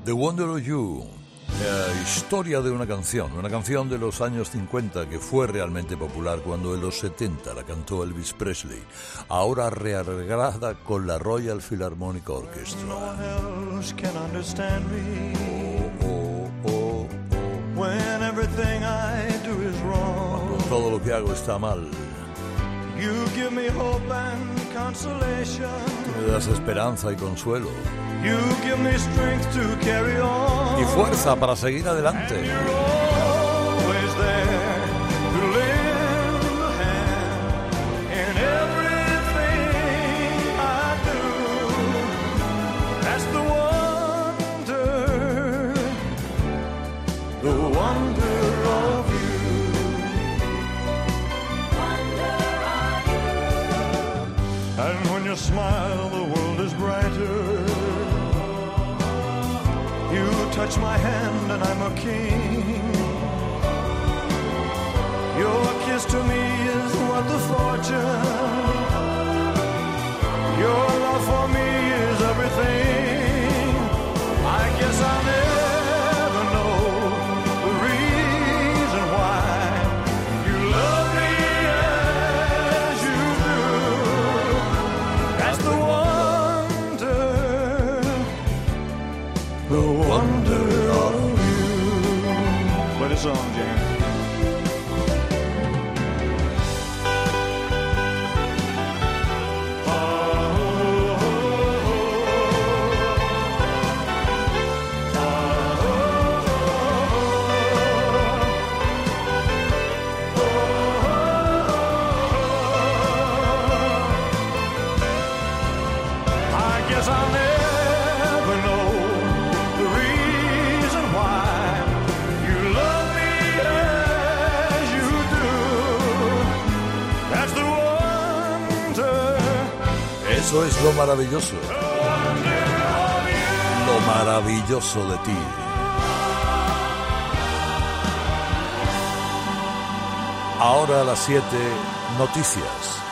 The Wonder of You, historia de una canción de los años 50 que fue realmente popular cuando en los 70 la cantó Elvis Presley, ahora rearreglada con la Royal Philharmonic Orchestra. When everything I do is wrong, cuando todo lo que hago está mal, you give me hope and consolation. me das esperanza y consuelo. You give me strength to carry on. Y fuerza para seguir adelante. And you're always there to lend a hand in everything I do. That's the wonder of you. And when you smile, the world is brighter. You touch my hand and I'm a king. Your kiss to me is worth a fortune. Your love for me is everything. I guess I'll never know the reason why you love me as you do. That's the wonder of you. Play the song, James. Eso es lo maravilloso. Lo maravilloso de ti. Ahora a las 7, noticias.